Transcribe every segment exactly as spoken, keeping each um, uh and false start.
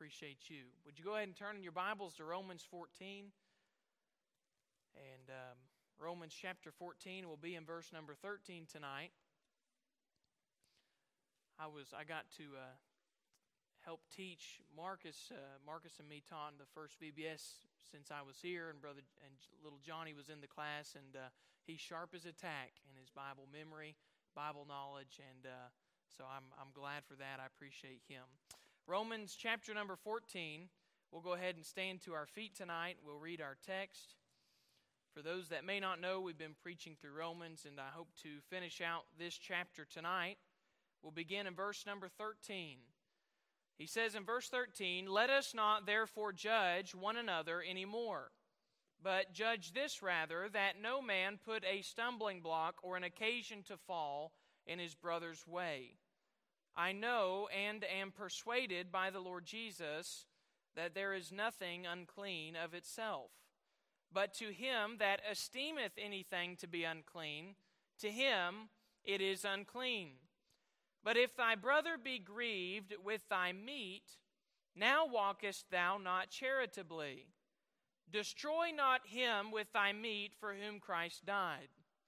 appreciate you. Would you go ahead and turn in your Bibles to Romans fourteen? And um, Romans chapter fourteen will be in verse number thirteen tonight. I was I got to uh, help teach Marcus. Uh, Marcus and me taught in the first V B S since I was here, and brother and little Johnny was in the class, and uh, he's sharp as a tack in his Bible memory, Bible knowledge, and uh, so I'm I'm glad for that. I appreciate him. Romans chapter number fourteen. We'll go ahead and stand to our feet tonight. We'll read our text. For those that may not know, we've been preaching through Romans, and I hope to finish out this chapter tonight. We'll begin in verse number thirteen. He says in verse thirteen, "Let us not therefore judge one another anymore, but judge this rather, that no man put a stumbling block or an occasion to fall in his brother's way. I know and am persuaded by the Lord Jesus that there is nothing unclean of itself. But to him that esteemeth anything to be unclean, to him it is unclean. But if thy brother be grieved with thy meat, now walkest thou not charitably. Destroy not him with thy meat for whom Christ died.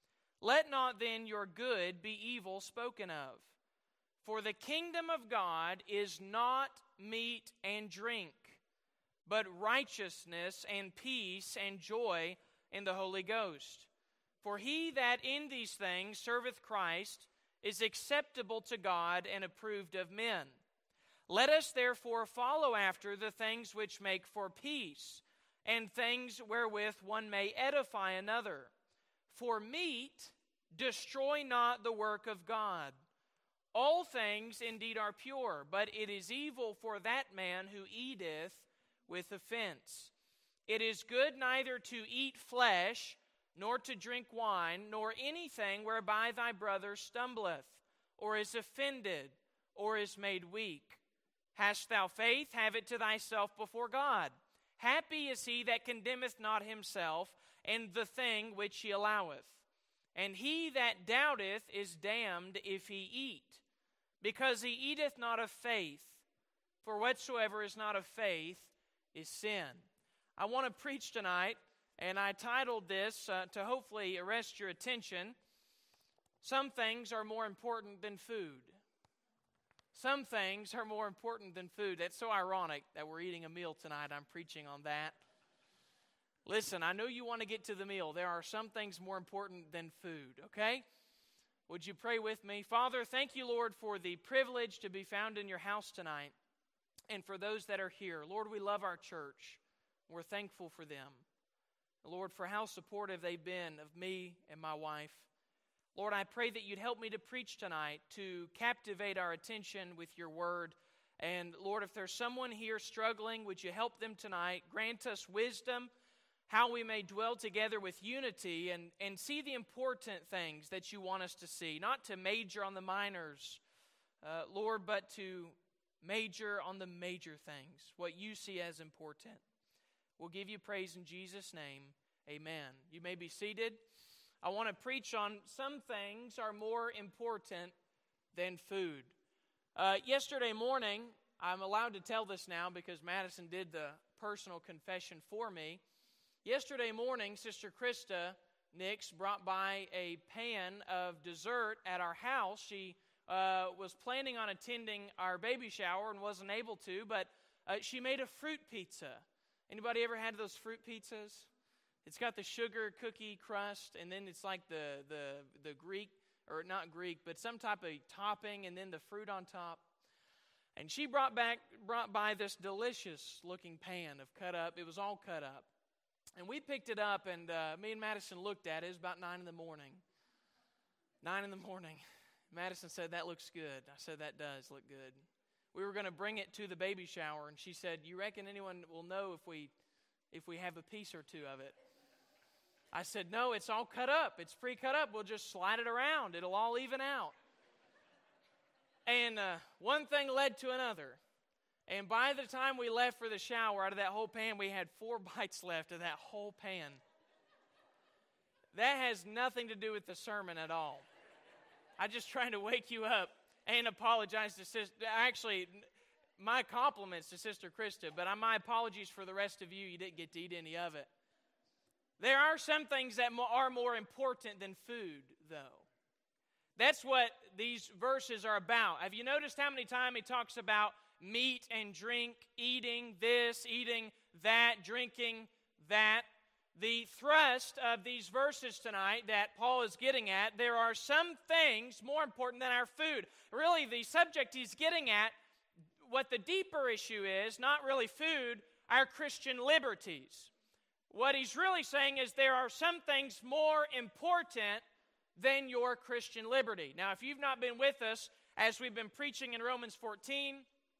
Let not then your good be evil spoken of. For the kingdom of God is not meat and drink, but righteousness and peace and joy in the Holy Ghost. For he that in these things serveth Christ is acceptable to God and approved of men. Let us therefore follow after the things which make for peace, and things wherewith one may edify another. For meat destroy not the work of God. All things indeed are pure, but it is evil for that man who eateth with offense. It is good neither to eat flesh, nor to drink wine, nor anything whereby thy brother stumbleth, or is offended, or is made weak. Hast thou faith? Have it to thyself before God. Happy is he that condemneth not himself, and the thing which he alloweth. And he that doubteth is damned if he eat, because he eateth not of faith. For whatsoever is not of faith is sin." I want to preach tonight, and I titled this uh, to hopefully arrest your attention, "Some things are more important than food." Some things are more important than food. That's so ironic that we're eating a meal tonight. I'm preaching on that. Listen, I know you want to get to the meal. There are some things more important than food, okay? Would you pray with me? Father, thank you, Lord, for the privilege to be found in your house tonight, and for those that are here. Lord, we love our church. We're thankful for them. Lord, for how supportive they've been of me and my wife. Lord, I pray that you'd help me to preach tonight, to captivate our attention with your word. And Lord, if there's someone here struggling, would you help them tonight? Grant us wisdom, how we may dwell together with unity and, and see the important things that you want us to see. Not to major on the minors, uh, Lord, but to major on the major things, what you see as important. We'll give you praise in Jesus' name. Amen. You may be seated. I want to preach on some things are more important than food. Uh, yesterday morning, I'm allowed to tell this now because Madison did the personal confession for me. Yesterday morning, Sister Krista Nix brought by a pan of dessert at our house. She uh, was planning on attending our baby shower and wasn't able to, but uh, she made a fruit pizza. Anybody ever had those fruit pizzas? It's got the sugar cookie crust, and then it's like the the the Greek, or not Greek, but some type of topping, and then the fruit on top. And she brought back brought by this delicious looking pan of cut up. It was all cut up, and we picked it up, and uh, me and Madison looked at it. It was about nine in the morning. Nine in the morning. Madison said, "That looks good." I said, "That does look good." We were going to bring it to the baby shower, and she said, "You reckon anyone will know if we if we have a piece or two of it?" I said, "No, it's all cut up. It's pre-cut up. We'll just slide it around. It'll all even out." And uh, one thing led to another. And by the time we left for the shower, out of that whole pan, we had four bites left of that whole pan. That has nothing to do with the sermon at all. I'm just trying to wake you up and apologize to sister. Actually, my compliments to Sister Krista, but my apologies for the rest of you. You didn't get to eat any of it. There are some things that are more important than food, though. That's what these verses are about. Have you noticed how many times he talks about meat and drink, eating this, eating that, drinking that? The thrust of these verses tonight that Paul is getting at, there are some things more important than our food. Really, the subject he's getting at, what the deeper issue is, not really food, our Christian liberties. What he's really saying is there are some things more important than your Christian liberty. Now, if you've not been with us as we've been preaching in Romans fourteen,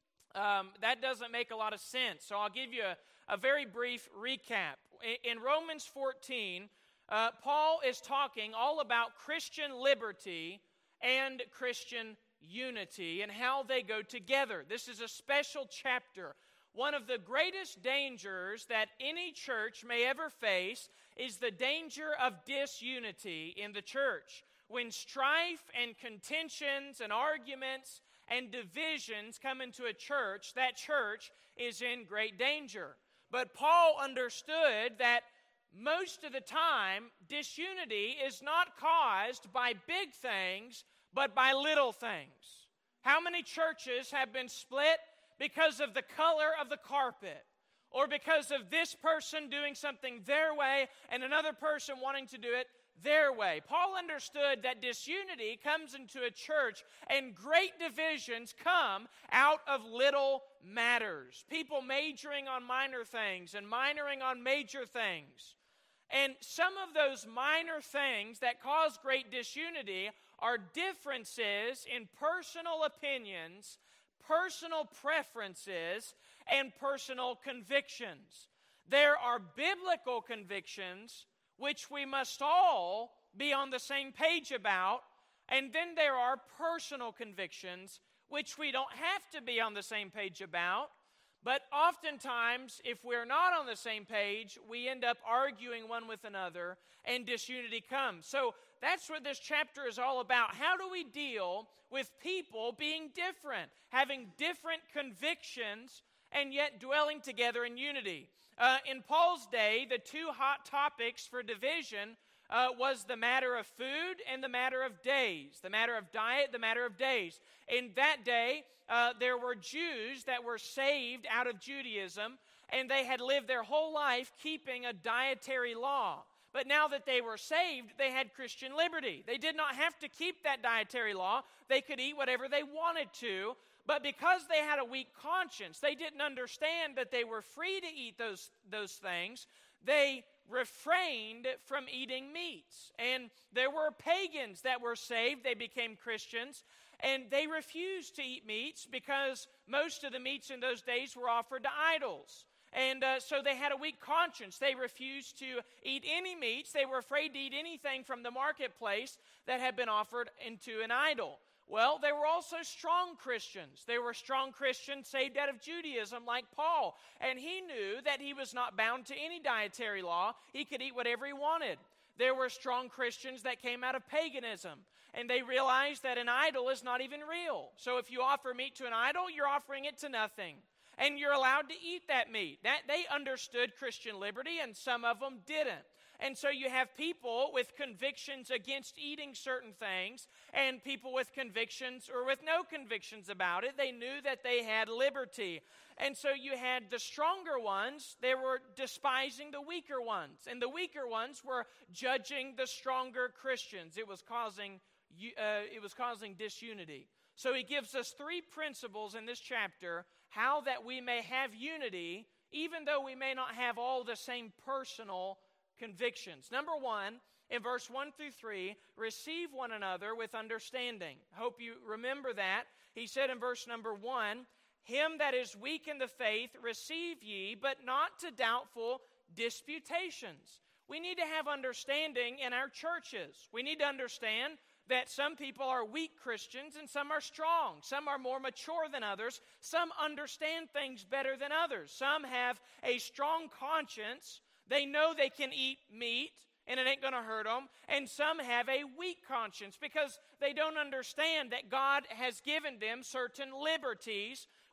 um, that doesn't make a lot of sense. So I'll give you a, a very brief recap. In, in Romans fourteen, uh, Paul is talking all about Christian liberty and Christian unity and how they go together. This is a special chapter. One of the greatest dangers that any church may ever face is the danger of disunity in the church. When strife and contentions and arguments and divisions come into a church, that church is in great danger. But Paul understood that most of the time, disunity is not caused by big things, but by little things. How many churches have been split because of the color of the carpet, or because of this person doing something their way and another person wanting to do it their way? Paul understood that disunity comes into a church and great divisions come out of little matters. People majoring on minor things and minoring on major things. And some of those minor things that cause great disunity are differences in personal opinions, personal preferences, and personal convictions. There are biblical convictions which we must all be on the same page about, and then there are personal convictions which we don't have to be on the same page about, but oftentimes, if we're not on the same page, we end up arguing one with another, and disunity comes. So that's what this chapter is all about. How do we deal with people being different, having different convictions, and yet dwelling together in unity? Uh, in Paul's day, the two hot topics for division uh, was the matter of food and the matter of days, the matter of diet, the matter of days. In that day, uh, there were Jews that were saved out of Judaism, and they had lived their whole life keeping a dietary law. But now that they were saved, they had Christian liberty. They did not have to keep that dietary law. They could eat whatever they wanted to. But because they had a weak conscience, they didn't understand that they were free to eat those, those things. They refrained from eating meats. And there were pagans that were saved. They became Christians. And they refused to eat meats because most of the meats in those days were offered to idols. And uh, so they had a weak conscience. They refused to eat any meats. They were afraid to eat anything from the marketplace that had been offered into an idol. Well, they were also strong Christians. They were strong Christians saved out of Judaism like Paul. And he knew that he was not bound to any dietary law. He could eat whatever he wanted. There were strong Christians that came out of paganism. And they realized that an idol is not even real. So if you offer meat to an idol, you're offering it to nothing. And you're allowed to eat that meat. That they understood Christian liberty, and some of them didn't. And so you have people with convictions against eating certain things, and people with convictions or with no convictions about it. They knew that they had liberty. And so you had the stronger ones, they were despising the weaker ones. And the weaker ones were judging the stronger Christians. It was causing, uh, it was causing disunity. So he gives us three principles in this chapter, how that we may have unity, even though we may not have all the same personal convictions. Number one, in verse one through three, receive one another with understanding. I hope you remember that. He said in verse number one, him that is weak in the faith receive ye, but not to doubtful disputations. We need to have understanding in our churches. We need to understand that some people are weak Christians and some are strong. Some are more mature than others. Some understand things better than others. Some have a strong conscience. They know they can eat meat and it ain't going to hurt them. And some have a weak conscience because they don't understand that God has given them certain liberties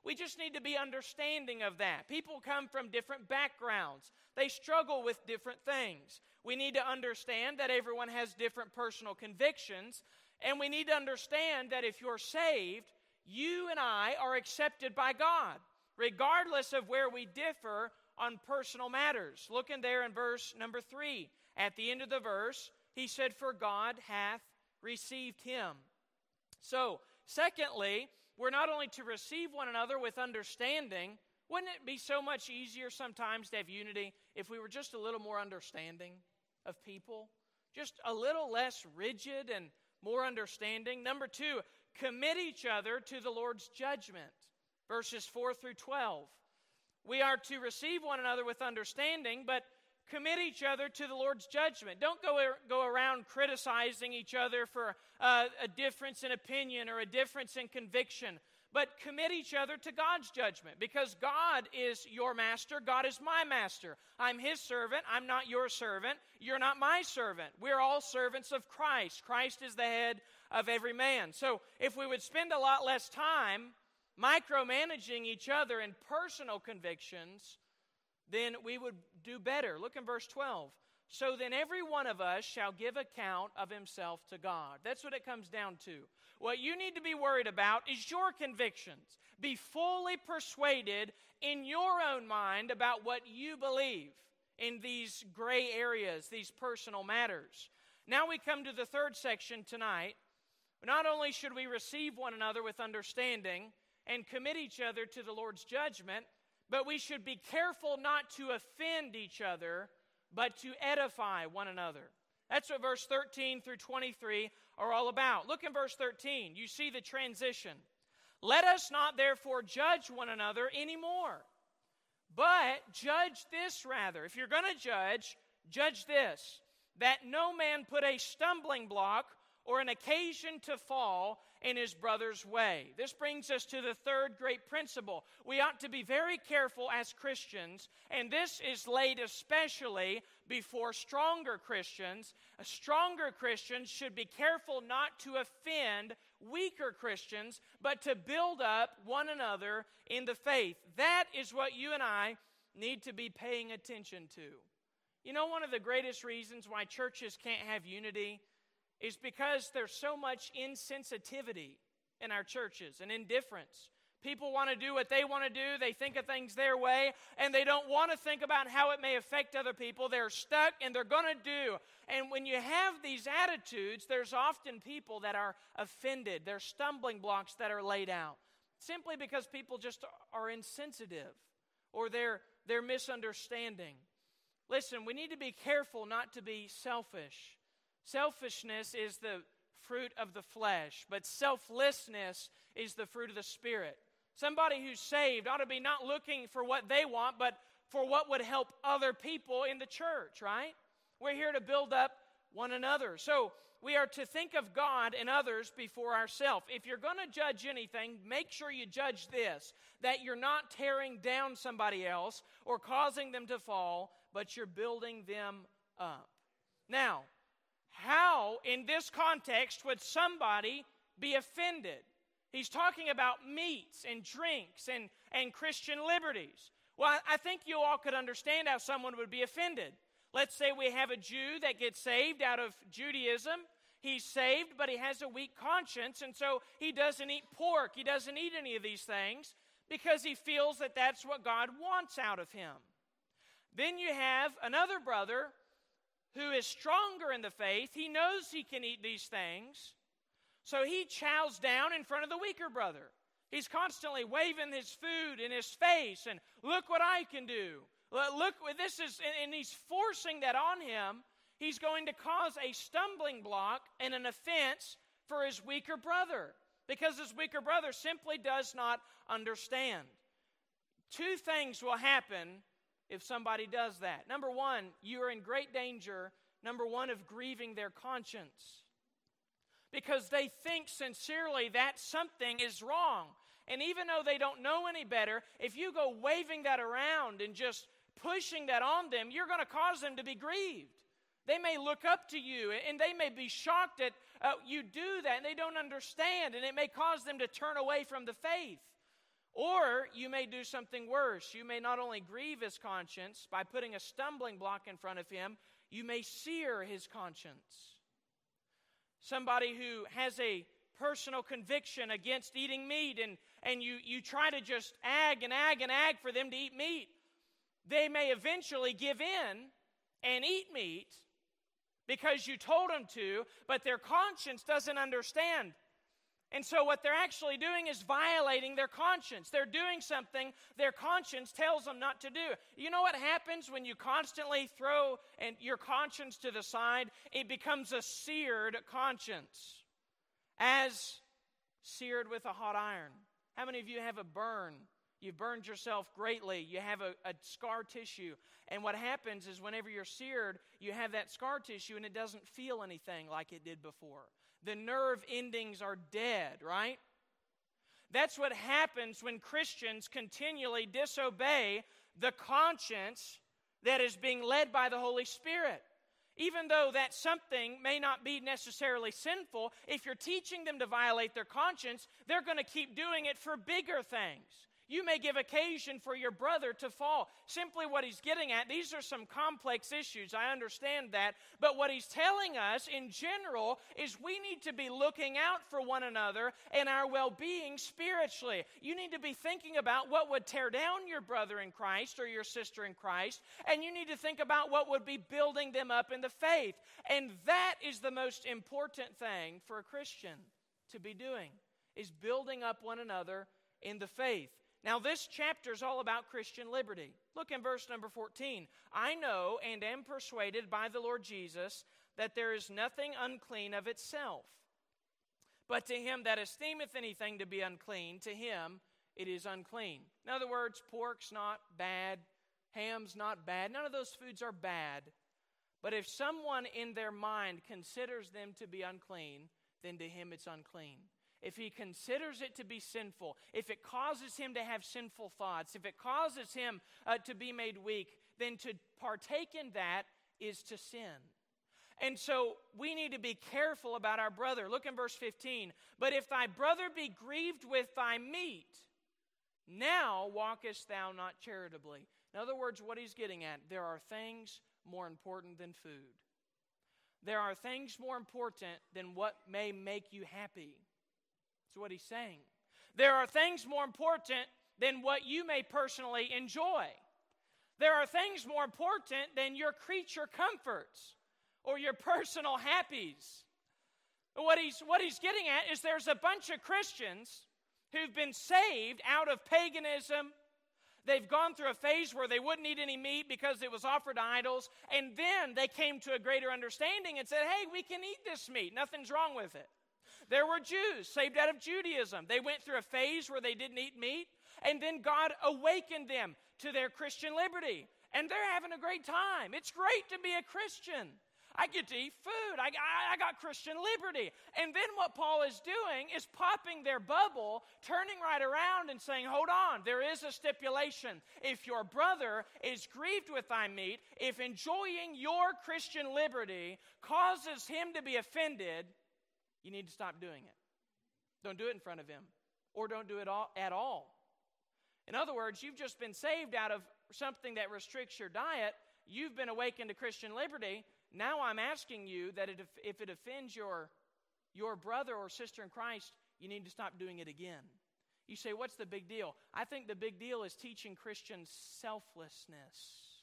We just need to be understanding of that. People come from different backgrounds. They struggle with different things. We need to understand that everyone has different personal convictions, and we need to understand that if you're saved, you and I are accepted by God, regardless of where we differ on personal matters. Look in there in verse number three. At the end of the verse, he said, "For God hath received him." So, secondly, we're not only to receive one another with understanding. Wouldn't it be so much easier sometimes to have unity if we were just a little more understanding of people? Just a little less rigid and more understanding. Number two, commit each other to the Lord's judgment. Verses four through twelve. We are to receive one another with understanding, but commit each other to the Lord's judgment. Don't go, go around criticizing each other for uh, a difference in opinion or a difference in conviction, but commit each other to God's judgment, because God is your master. God is my master. I'm his servant. I'm not your servant. You're not my servant. We're all servants of Christ. Christ is the head of every man. So if we would spend a lot less time micromanaging each other in personal convictions, then we would do better. Look in verse twelve. So then every one of us shall give account of himself to God. That's what it comes down to. What you need to be worried about is your convictions. Be fully persuaded in your own mind about what you believe in these gray areas, these personal matters. Now we come to the third section tonight. Not only should we receive one another with understanding and commit each other to the Lord's judgment, but we should be careful not to offend each other, but to edify one another. That's what verse thirteen through twenty-three are all about. Look in verse thirteen. You see the transition. Let us not therefore judge one another anymore, but judge this rather. If you're going to judge, judge this, that no man put a stumbling block or an occasion to fall in his brother's way. This brings us to the third great principle. We ought to be very careful as Christians, and this is laid especially before stronger Christians. A stronger Christians should be careful not to offend weaker Christians, but to build up one another in the faith. That is what you and I need to be paying attention to. You know, one of the greatest reasons why churches can't have unity is because there's so much insensitivity in our churches and indifference. People want to do what they want to do. They think of things their way, and they don't want to think about how it may affect other people. They're stuck, and they're going to do. And when you have these attitudes, there's often people that are offended. There's stumbling blocks that are laid out simply because people just are insensitive or they're, they're misunderstanding. Listen, we need to be careful not to be selfish. Selfishness is the fruit of the flesh, but selflessness is the fruit of the Spirit. Somebody who's saved ought to be not looking for what they want, but for what would help other people in the church, right? We're here to build up one another. So we are to think of God and others before ourselves. If you're going to judge anything, make sure you judge this, that you're not tearing down somebody else or causing them to fall, but you're building them up. Now, how, in this context, would somebody be offended? He's talking about meats and drinks and, and Christian liberties. Well, I think you all could understand how someone would be offended. Let's say we have a Jew that gets saved out of Judaism. He's saved, but he has a weak conscience, and so he doesn't eat pork. He doesn't eat any of these things because he feels that that's what God wants out of him. Then you have another brother who is stronger in the faith. He knows he can eat these things, so he chows down in front of the weaker brother. He's constantly waving his food in his face, and look what I can do. Look, this is, and he's forcing that on him. He's going to cause a stumbling block and an offense for his weaker brother, because his weaker brother simply does not understand. Two things will happen if somebody does that. Number one, you are in great danger, number one, of grieving their conscience, because they think sincerely that something is wrong. And even though they don't know any better, if you go waving that around and just pushing that on them, you're going to cause them to be grieved. They may look up to you, and they may be shocked that uh, you do that, and they don't understand, and it may cause them to turn away from the faith. Or you may do something worse. You may not only grieve his conscience by putting a stumbling block in front of him, you may sear his conscience. Somebody who has a personal conviction against eating meat, and, and you, you try to just ag and ag and ag for them to eat meat, they may eventually give in and eat meat because you told them to, but their conscience doesn't understand. And so what they're actually doing is violating their conscience. They're doing something their conscience tells them not to do. You know what happens when you constantly throw and your conscience to the side? It becomes a seared conscience, as seared with a hot iron. How many of you have a burn? You've burned yourself greatly. You have a, a scar tissue. And what happens is whenever you're seared, you have that scar tissue and it doesn't feel anything like it did before. The nerve endings are dead, right? That's what happens when Christians continually disobey the conscience that is being led by the Holy Spirit. Even though that something may not be necessarily sinful, if you're teaching them to violate their conscience, they're going to keep doing it for bigger things. You may give occasion for your brother to fall. Simply what he's getting at, these are some complex issues, I understand that, but what he's telling us in general is we need to be looking out for one another and our well-being spiritually. You need to be thinking about what would tear down your brother in Christ or your sister in Christ, and you need to think about what would be building them up in the faith. And that is the most important thing for a Christian to be doing, is building up one another in the faith. Now, this chapter is all about Christian liberty. Look in verse number fourteen. I know and am persuaded by the Lord Jesus that there is nothing unclean of itself. But to him that esteemeth anything to be unclean, to him it is unclean. In other words, pork's not bad, ham's not bad. None of those foods are bad. But if someone in their mind considers them to be unclean, then to him it's unclean. If he considers it to be sinful, if it causes him to have sinful thoughts, if it causes him uh, to be made weak, then to partake in that is to sin. And so we need to be careful about our brother. Look in verse fifteen. But if thy brother be grieved with thy meat, now walkest thou not charitably. In other words, what he's getting at, there are things more important than food. There are things more important than what may make you happy. That's what he's saying. There are things more important than what you may personally enjoy. There are things more important than your creature comforts or your personal happies. What he's, what he's getting at is there's a bunch of Christians who've been saved out of paganism. They've gone through a phase where they wouldn't eat any meat because it was offered to idols. And then they came to a greater understanding and said, hey, we can eat this meat. Nothing's wrong with it. There were Jews saved out of Judaism. They went through a phase where they didn't eat meat, and then God awakened them to their Christian liberty. And they're having a great time. It's great to be a Christian. I get to eat food. I, I, I got Christian liberty. And then what Paul is doing is popping their bubble, turning right around and saying, hold on, there is a stipulation. If your brother is grieved with thy meat, if enjoying your Christian liberty causes him to be offended, you need to stop doing it. Don't do it in front of him, or don't do it all, at all. In other words, you've just been saved out of something that restricts your diet. You've been awakened to Christian liberty. Now I'm asking you that if, if it offends your, your brother or sister in Christ, you need to stop doing it again. You say, what's the big deal? I think the big deal is teaching Christians selflessness.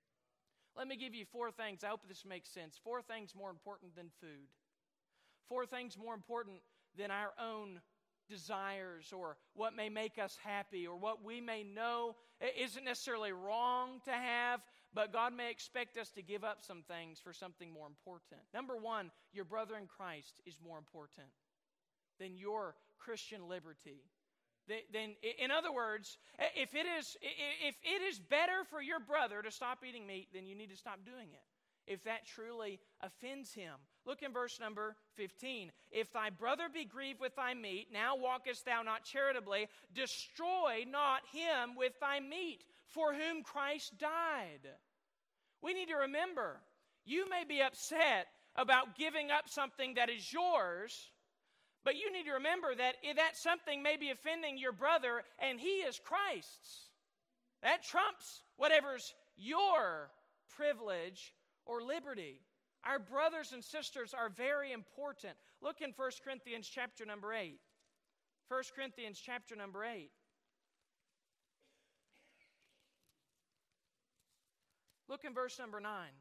Let me give you four things. I hope this makes sense. Four things more important than food. Four things more important than our own desires or what may make us happy or what we may know isn't necessarily wrong to have, but God may expect us to give up some things for something more important. Number one, your brother in Christ is more important than your Christian liberty. Then, in other words, if it is if it is better for your brother to stop eating meat, then you need to stop doing it, if that truly offends him. Look in verse number fifteen. If thy brother be grieved with thy meat, now walkest thou not charitably, destroy not him with thy meat, for whom Christ died. We need to remember, you may be upset about giving up something that is yours, But you need to remember that if that something may be offending your brother, and he is Christ's. That trumps whatever's your privilege or liberty. Our brothers and sisters are very important. Look in First Corinthians chapter number eight. First Corinthians chapter number eight. Look in verse number nine.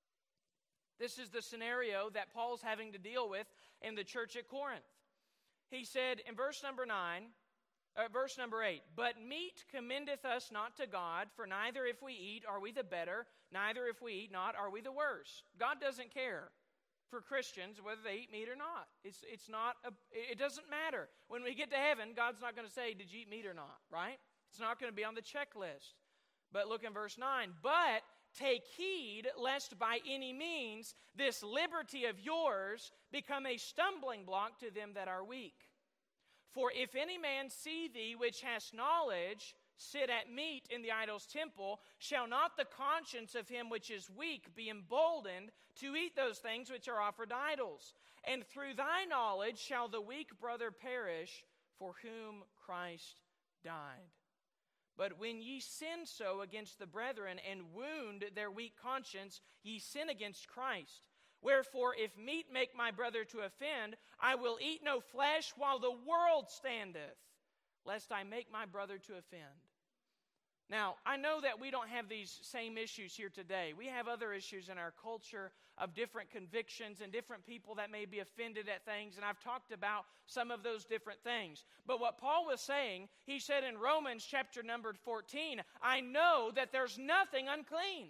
This is the scenario that Paul's having to deal with in the church at Corinth. He said in verse number nine, uh, verse number eight, "But meat commendeth us not to God, for neither if we eat are we the better, neither if we eat not are we the worse." God doesn't care for Christians whether they eat meat or not. It's it's not a, it doesn't matter. When we get to heaven, God's not going to say, "Did you eat meat or not?" Right? It's not going to be on the checklist. But look in verse nine, "But take heed lest by any means this liberty of yours become a stumbling block to them that are weak. For if any man see thee which hast knowledge sit at meat in the idol's temple, shall not the conscience of him which is weak be emboldened to eat those things which are offered to idols? And through thy knowledge shall the weak brother perish for whom Christ died. But when ye sin so against the brethren and wound their weak conscience, ye sin against Christ. Wherefore, if meat make my brother to offend, I will eat no flesh while the world standeth, lest I make my brother to offend." Now, I know that we don't have these same issues here today. We have other issues in our culture of different convictions and different people that may be offended at things, and I've talked about some of those different things. But what Paul was saying, he said in Romans chapter number fourteen, "I know that there's nothing unclean.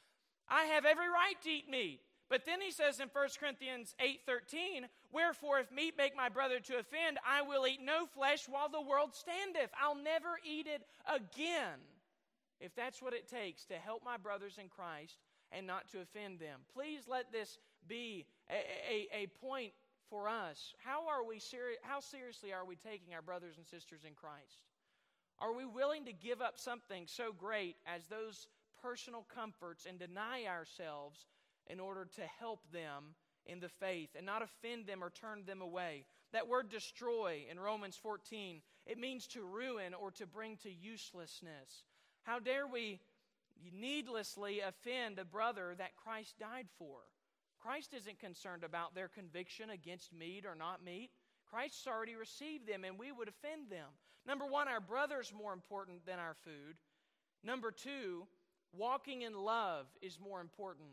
I have every right to eat meat." But then he says in First Corinthians eight thirteen, "Wherefore if meat make my brother to offend, I will eat no flesh while the world standeth." I'll never eat it again, if that's what it takes to help my brothers in Christ and not to offend them. Please let this be a, a, a point for us. How are we seri- how seriously are we taking our brothers and sisters in Christ? Are we willing to give up something so great as those personal comforts and deny ourselves in order to help them in the faith and not offend them or turn them away? That word destroy in Romans fourteen, it means to ruin or to bring to uselessness. How dare we needlessly offend a brother that Christ died for? Christ isn't concerned about their conviction against meat or not meat. Christ's already received them, and we would offend them. Number one, our brother's more important than our food. Number two, walking in love is more important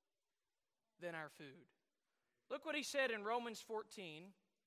than our food. Look what he said in Romans fourteen,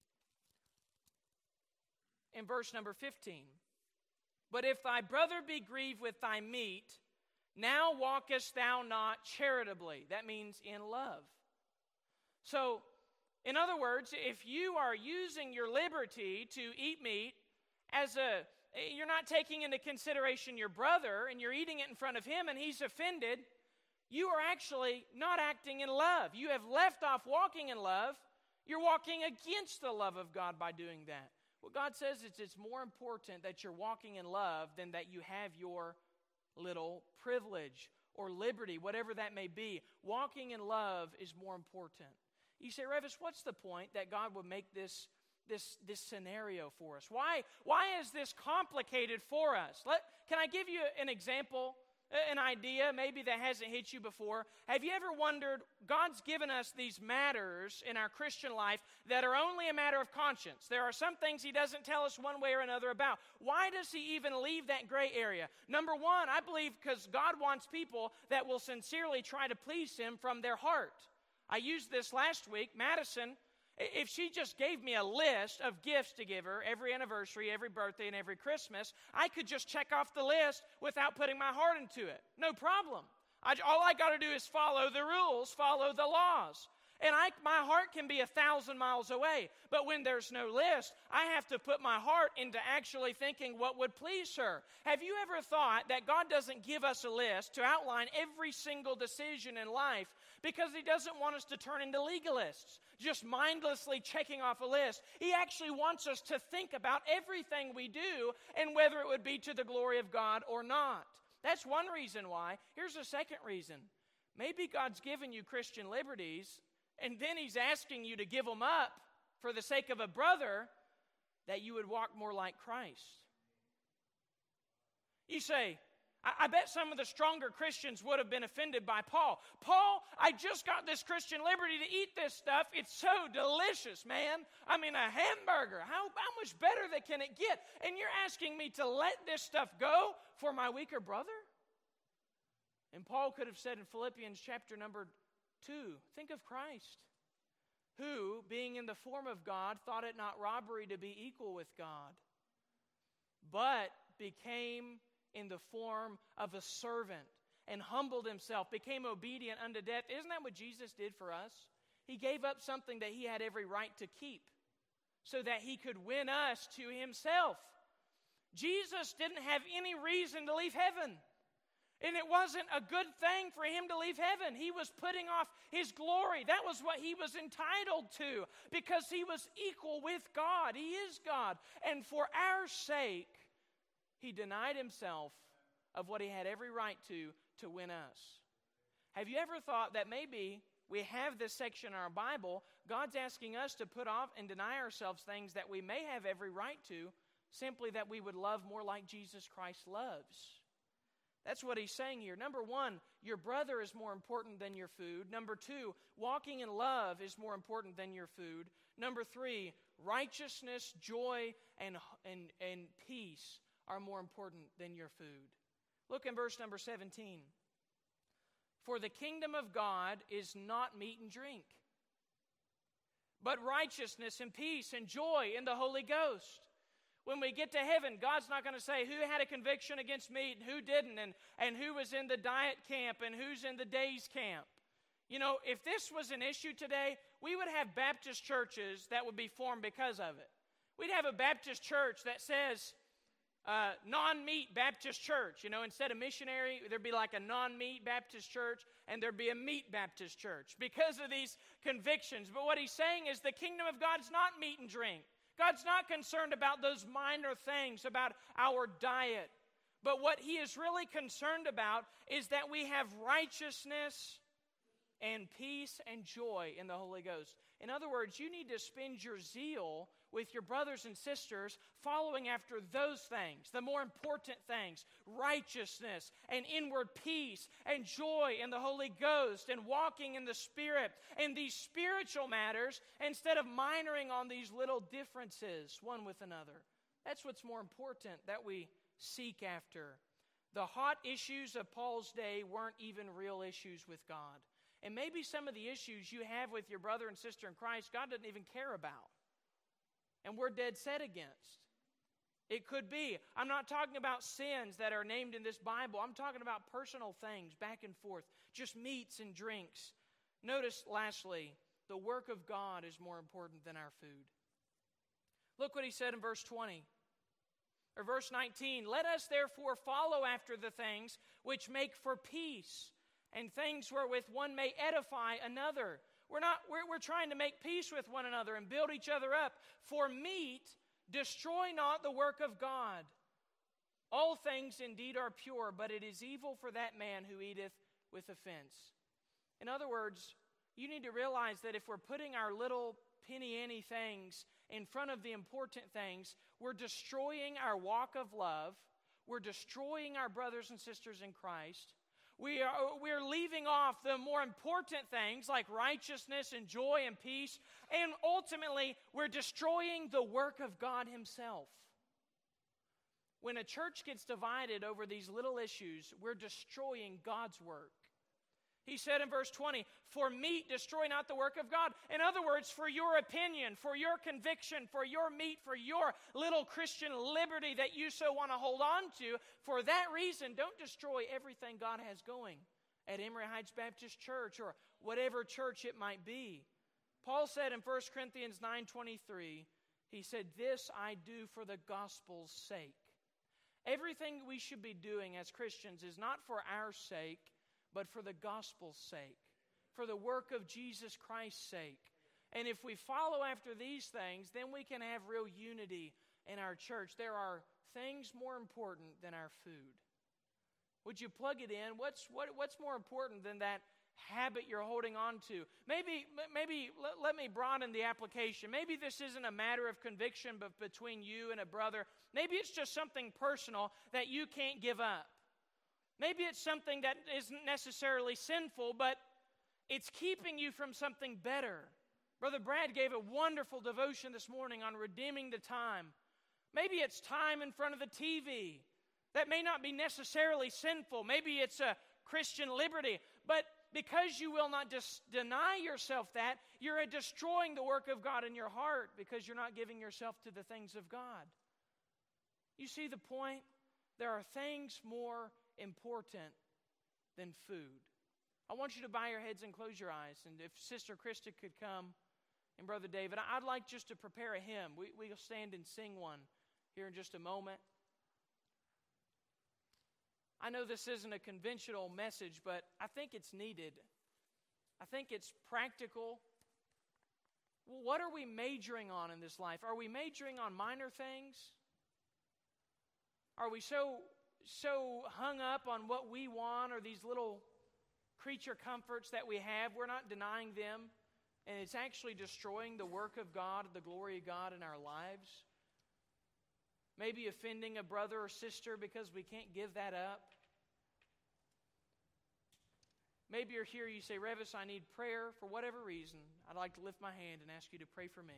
in verse number fifteen. "But if thy brother be grieved with thy meat, now walkest thou not charitably." That means in love. So, in other words, if you are using your liberty to eat meat as a, you're not taking into consideration your brother and you're eating it in front of him and he's offended, you are actually not acting in love. You have left off walking in love. You're walking against the love of God by doing that. What God says is it's more important that you're walking in love than that you have your little privilege or liberty, whatever that may be. Walking in love is more important. You say, "Revis, what's the point that God would make this, this, this scenario for us? Why, why is this complicated for us?" Let, can I give you an example? An idea maybe that hasn't hit you before. Have you ever wondered, God's given us these matters in our Christian life that are only a matter of conscience. There are some things he doesn't tell us one way or another about. Why does he even leave that gray area? Number one, I believe because God wants people that will sincerely try to please him from their heart. I used this last week. Madison, if she just gave me a list of gifts to give her every anniversary, every birthday, and every Christmas, I could just check off the list without putting my heart into it. No problem. I, all I got to do is follow the rules, follow the laws. And I, my heart can be a thousand miles away. But when there's no list, I have to put my heart into actually thinking what would please her. Have you ever thought that God doesn't give us a list to outline every single decision in life because he doesn't want us to turn into legalists, just mindlessly checking off a list? He actually wants us to think about everything we do and whether it would be to the glory of God or not. That's one reason why. Here's a second reason. Maybe God's given you Christian liberties, and then he's asking you to give them up for the sake of a brother, that you would walk more like Christ. You say, I, I bet some of the stronger Christians would have been offended by Paul. Paul, I just got this Christian liberty to eat this stuff. It's so delicious, man. I mean, a hamburger. How, how much better that can it get? And you're asking me to let this stuff go for my weaker brother? And Paul could have said in Philippians chapter number two, think of Christ, who, being in the form of God, thought it not robbery to be equal with God, but became in the form of a servant and humbled himself, became obedient unto death. Isn't that what Jesus did for us? He gave up something that he had every right to keep so that he could win us to himself. Jesus didn't have any reason to leave heaven. And it wasn't a good thing for him to leave heaven. He was putting off his glory. That was what he was entitled to because he was equal with God. He is God. And for our sake, he denied himself of what he had every right to to win us. Have you ever thought that maybe we have this section in our Bible, God's asking us to put off and deny ourselves things that we may have every right to, simply that we would love more like Jesus Christ loves? That's what he's saying here. Number one, your brother is more important than your food. Number two, walking in love is more important than your food. Number three, righteousness, joy, and, and, and peace are more important than your food. Look in verse number seventeen. For the kingdom of God is not meat and drink, but righteousness and peace and joy in the Holy Ghost. When we get to heaven, God's not going to say who had a conviction against meat and who didn't, and, and who was in the diet camp and who's in the days camp. You know, if this was an issue today, we would have Baptist churches that would be formed because of it. We'd have a Baptist church that says uh, non-meat Baptist church. You know, instead of missionary, there'd be like a non-meat Baptist church, and there'd be a meat Baptist church because of these convictions. But what he's saying is the kingdom of God's not meat and drink. God's not concerned about those minor things, about our diet. But what he is really concerned about is that we have righteousness and peace and joy in the Holy Ghost. In other words, you need to spend your zeal with your brothers and sisters following after those things, the more important things, righteousness and inward peace and joy in the Holy Ghost and walking in the Spirit and these spiritual matters instead of minoring on these little differences one with another. That's what's more important that we seek after. The hot issues of Paul's day weren't even real issues with God. And maybe some of the issues you have with your brother and sister in Christ, God doesn't even care about. And we're dead set against. It could be. I'm not talking about sins that are named in this Bible. I'm talking about personal things, back and forth, just meats and drinks. Notice, lastly, the work of God is more important than our food. Look what he said in verse twenty. Or verse nineteen. Let us therefore follow after the things which make for peace, and things wherewith one may edify another. We're not, we're, we're trying to make peace with one another and build each other up. For meat, destroy not the work of God. All things indeed are pure, but it is evil for that man who eateth with offense. In other words, you need to realize that if we're putting our little penny-ante things in front of the important things, we're destroying our walk of love. We're destroying our brothers and sisters in Christ. We are, we're leaving off the more important things like righteousness and joy and peace. And ultimately, we're destroying the work of God himself. When a church gets divided over these little issues, we're destroying God's work. He said in verse twenty, for meat, destroy not the work of God. In other words, for your opinion, for your conviction, for your meat, for your little Christian liberty that you so want to hold on to, for that reason, don't destroy everything God has going at Emory Heights Baptist Church or whatever church it might be. Paul said in First Corinthians nine twenty-three, he said, this I do for the gospel's sake. Everything we should be doing as Christians is not for our sake, but for the gospel's sake, for the work of Jesus Christ's sake. And if we follow after these things, then we can have real unity in our church. There are things more important than our food. Would you plug it in? What's, what, what's more important than that habit you're holding on to. Maybe, maybe let, let me broaden the application. Maybe this isn't a matter of conviction but between you and a brother. Maybe it's just something personal that you can't give up. Maybe it's something that isn't necessarily sinful, but it's keeping you from something better. Brother Brad gave a wonderful devotion this morning on redeeming the time. Maybe it's time in front of the T V. That may not be necessarily sinful. Maybe it's a Christian liberty. But because you will not just deny yourself that, you're destroying the work of God in your heart because you're not giving yourself to the things of God. You see the point? There are things more important than food. I want you to bow your heads and close your eyes. And if Sister Krista could come and Brother David, I'd like just to prepare a hymn. We, we'll stand and sing one here in just a moment. I know this isn't a conventional message, but I think it's needed. I think it's practical. Well, what are we majoring on in this life? Are we majoring on minor things? Are we so, so hung up on what we want or these little creature comforts that we have? We're not denying them, and it's actually destroying the work of God, the glory of God in our lives. Maybe offending a brother or sister because we can't give that up. Maybe you're here, you say, Revis, I need prayer for whatever reason. I'd like to lift my hand and ask you to pray for me.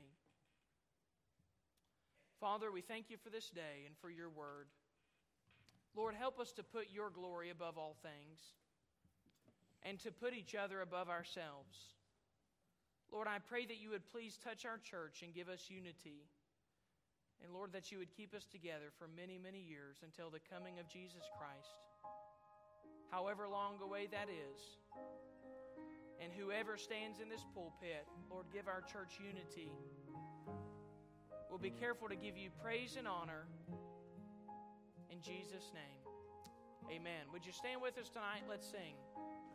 Father, we thank you for this day and for your word. Lord, help us to put your glory above all things and to put each other above ourselves. Lord, I pray that you would please touch our church and give us unity. And Lord, that you would keep us together for many, many years until the coming of Jesus Christ. However long away that is. And whoever stands in this pulpit, Lord, give our church unity. We'll be careful to give you praise and honor. In Jesus' name, amen. Would you stand with us tonight? Let's sing.